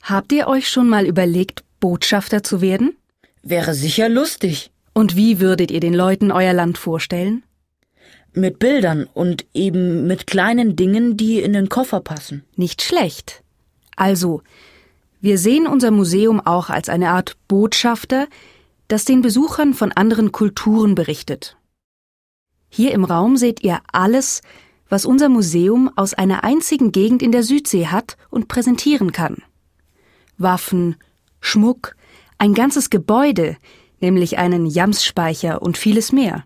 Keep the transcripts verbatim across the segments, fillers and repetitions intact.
Habt ihr euch schon mal überlegt, Botschafter zu werden? Wäre sicher lustig. Und wie würdet ihr den Leuten euer Land vorstellen? Mit Bildern und eben mit kleinen Dingen, die in den Koffer passen. Nicht schlecht. Also, wir sehen unser Museum auch als eine Art Botschafter, das den Besuchern von anderen Kulturen berichtet. Hier im Raum seht ihr alles, was unser Museum aus einer einzigen Gegend in der Südsee hat und präsentieren kann. Waffen, Schmuck, ein ganzes Gebäude, nämlich einen Jamsspeicher und vieles mehr.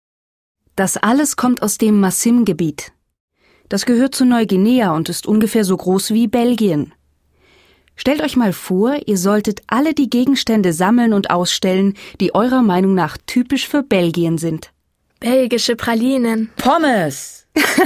Das alles kommt aus dem Massim-Gebiet. Das gehört zu Neuguinea und ist ungefähr so groß wie Belgien. Stellt euch mal vor, ihr solltet alle die Gegenstände sammeln und ausstellen, die eurer Meinung nach typisch für Belgien sind. Belgische Pralinen. Pommes!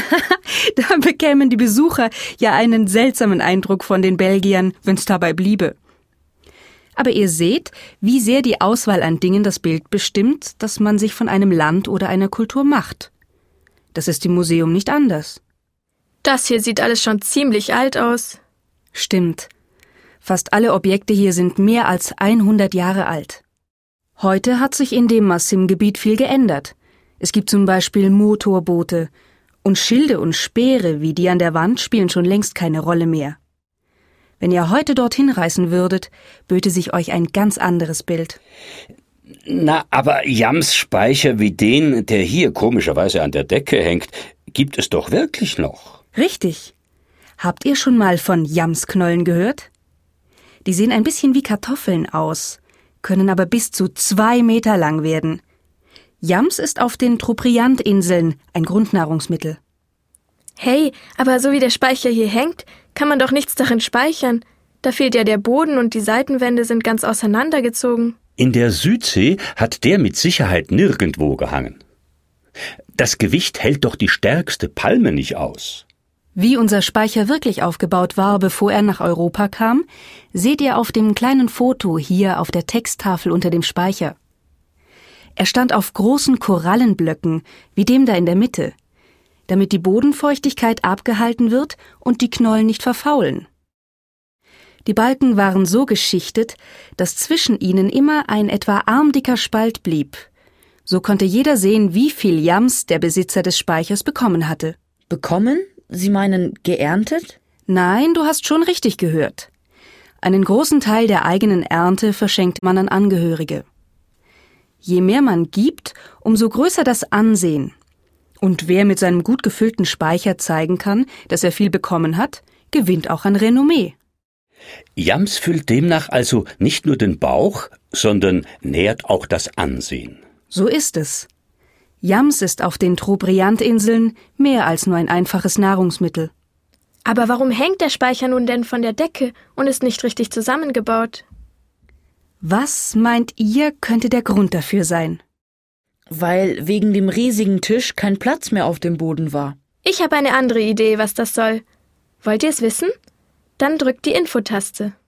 Da bekämen die Besucher ja einen seltsamen Eindruck von den Belgiern, wenn's dabei bliebe. Aber ihr seht, wie sehr die Auswahl an Dingen das Bild bestimmt, das man sich von einem Land oder einer Kultur macht. Das ist im Museum nicht anders. Das hier sieht alles schon ziemlich alt aus. Stimmt. Fast alle Objekte hier sind mehr als hundert Jahre alt. Heute hat sich in dem Massim-Gebiet viel geändert. Es gibt zum Beispiel Motorboote und Schilde und Speere wie die an der Wand spielen schon längst keine Rolle mehr. Wenn ihr heute dorthin reisen würdet, böte sich euch ein ganz anderes Bild. Na, aber Jamsspeicher wie den, der hier komischerweise an der Decke hängt, gibt es doch wirklich noch. Richtig. Habt ihr schon mal von Jamsknollen gehört? Die sehen ein bisschen wie Kartoffeln aus, können aber bis zu zwei Meter lang werden. Jams ist auf den Trobriandinseln ein Grundnahrungsmittel. Hey, aber so wie der Speicher hier hängt, kann man doch nichts darin speichern. Da fehlt ja der Boden und die Seitenwände sind ganz auseinandergezogen. In der Südsee hat der mit Sicherheit nirgendwo gehangen. Das Gewicht hält doch die stärkste Palme nicht aus. Wie unser Speicher wirklich aufgebaut war, bevor er nach Europa kam, seht ihr auf dem kleinen Foto hier auf der Texttafel unter dem Speicher. Er stand auf großen Korallenblöcken, wie dem da in der Mitte, damit die Bodenfeuchtigkeit abgehalten wird und die Knollen nicht verfaulen. Die Balken waren so geschichtet, dass zwischen ihnen immer ein etwa armdicker Spalt blieb. So konnte jeder sehen, wie viel Jams der Besitzer des Speichers bekommen hatte. Bekommen? Sie meinen geerntet? Nein, du hast schon richtig gehört. Einen großen Teil der eigenen Ernte verschenkt man an Angehörige. Je mehr man gibt, umso größer das Ansehen. Und wer mit seinem gut gefüllten Speicher zeigen kann, dass er viel bekommen hat, gewinnt auch an Renommee. Jams füllt demnach also nicht nur den Bauch, sondern nährt auch das Ansehen. So ist es. Jams ist auf den Trobriandinseln mehr als nur ein einfaches Nahrungsmittel. Aber warum hängt der Speicher nun denn von der Decke und ist nicht richtig zusammengebaut? Was meint ihr, könnte der Grund dafür sein? Weil wegen dem riesigen Tisch kein Platz mehr auf dem Boden war. Ich habe eine andere Idee, was das soll. Wollt ihr es wissen? Dann drückt die Infotaste.